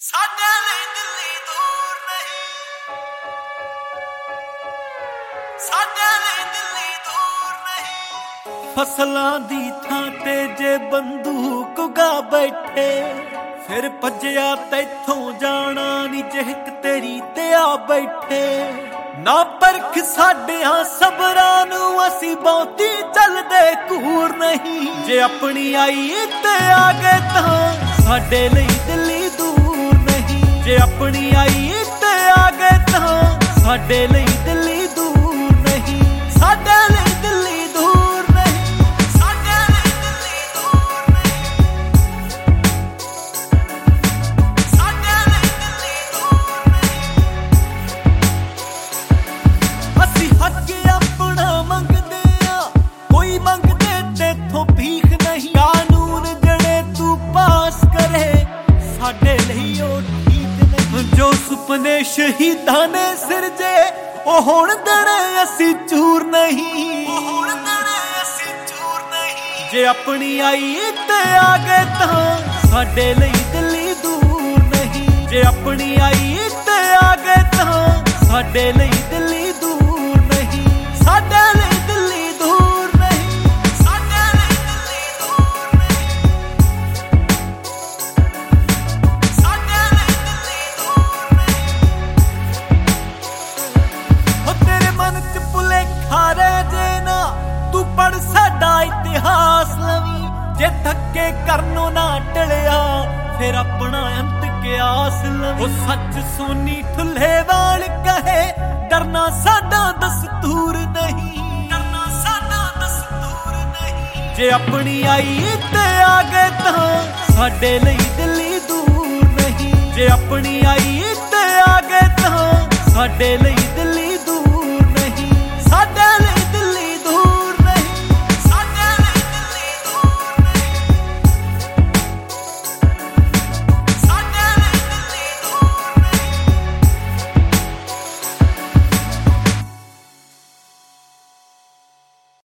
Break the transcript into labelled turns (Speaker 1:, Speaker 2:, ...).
Speaker 1: ਸਾਡੇ ਲਈ ਦਿੱਲੀ ਦੂਰ ਨਹੀਂ, ਸਾਡੇ ਲਈ ਦਿੱਲੀ ਦੂਰ ਨਹੀਂ। ਫਸਲਾਂ ਦੀ ਥਾਂ ਤੇ ਜੇ ਬੰਦੂਕ ਗਾ ਬੈਠੇ, ਫਿਰ ਭੱਜਿਆ ਤੈਥੋਂ ਜਾਣਾ ਨੀ ਜਿਹਕ ਤੇਰੀ ਤੇ ਆ ਬੈਠੇ। ਨਾ ਪਰਖ ਸਾਡਿਆਂ ਸਬਰਾਂ ਨੂੰ ਅਸੀਂ ਬਹੁਤੀ ਚੱਲਦੇ ਘੂਰ ਨਹੀਂ। ਜੇ ਆਪਣੀ ਆਈ ਤੇ ਆ ਗਏ ਤਾਂ ਸਾਡੇ ਲਈ ਦਿੱਲੀ ਦੂਰ ਨਹੀਂ। ਜੇ ਆਪਣੀ ਆਈ ਤੇ ਆ ਗਏ ਤਾਂ ਸਾਡੇ ਲਈ ਦਿੱਲੀ ਦੂਰ ਨਹੀਂ। ਸਾਡੇ ਲਈ ਦਿੱਲੀ ਦੂਰ ਨਹੀਂ, ਸਾਡੇ ਲਈ ਦਿੱਲੀ ਦੂਰ ਨਹੀਂ, ਸਾਡੇ ਲਈ ਦਿੱਲੀ ਦੂਰ ਨਹੀਂ। ਅਸੀਂ ਹੱਕ ਆਪਣਾ ਮੰਗਦੇ ਆ, ਕੋਈ ਮੰਗਦੇ ਤੇਥੋਂ ਭੀਖ ਨਹੀਂ। ਕਾਨੂੰਨ ਜਿਹੜੇ ਤੂੰ ਪਾਸ ਕਰੇ ਸਾਡੇ ਲਈ ਉਹ ਠੀਕ ਨਹੀਂ। ਜੋ ਸੁਪਨੇ ਸ਼ਹੀਦਾਂ ਨੇ ਸਿਰਜੇ ਉਹ ਹੁਣ ਦੇਣੇ ਅਸੀਂ ਚੂਰ ਨਹੀਂ, ਉਹ ਹੁਣ ਦੇਣੇ ਅਸੀਂ ਚੂਰ ਨਹੀਂ। ਜੇ ਆਪਣੀ ਆਈ ਤੇ ਆ ਗਏ ਤਾਂ ਸਾਡੇ ਲਈ ਦਿੱਲੀ ਦੂਰ ਨਹੀਂ। ਜੇ ਆਪਣੀ ਆਈ ਤੇ ਆ ਗਏ ਤਾਂ ਸਾਡੇ ਲਈ ਦਿੱਲੀ ਦੂਰ ਨਹੀਂ। ਸਾਡੇ ਲਈ ਦਿੱਲੀ ਦੂਰ ਨਹੀਂ, ਸਾਡੇ ਲਈ ਦਿੱਲੀ ਦੂਰ ਨਹੀਂ, ਸਾਡੇ ਲਈ ਦਿੱਲੀ ਦੂਰ ਨਹੀਂ। ਹੋ ਤੇਰੇ ਮਨ ਚ ਭੁਲੇਖਾ ਰਹਿ ਜੇ ਨਾ, ਤੂੰ ਪੜ ਸਾਡਾ ਇਤਿਹਾਸ ਲਵੀਂ। ਜੇ ਧੱਕੇ ਕਰਨੋਂ ਨਾ ਟਲਿਆ ਫਿਰ ਆਪਣਾ ਅੰਤ ਕਿਆਸ ਲਵੀਂ। ਉਹ ਸੱਚ ਸੋਨੀ ਠੁੱਲੇਵਾਲ ਕਹੇ ਡਰਨਾ ਸਾਡਾ ਦਸਤੂਰ ਨਹੀਂ, ਡਰਨਾ ਸਾਡਾ ਦਸਤੂਰ ਨਹੀਂ। ਜੇ ਆਪਣੀ ਆਈ ਤੇ ਆ ਗਏ ਤਾਂ ਸਾਡੇ ਲਈ ਦਿੱਲੀ ਦੂਰ ਨਹੀਂ। ਜੇ ਆਪਣੀ ਆਈ ਤੇ ਆ ਗਏ ਤਾਂ ਸਾਡੇ ਲਈ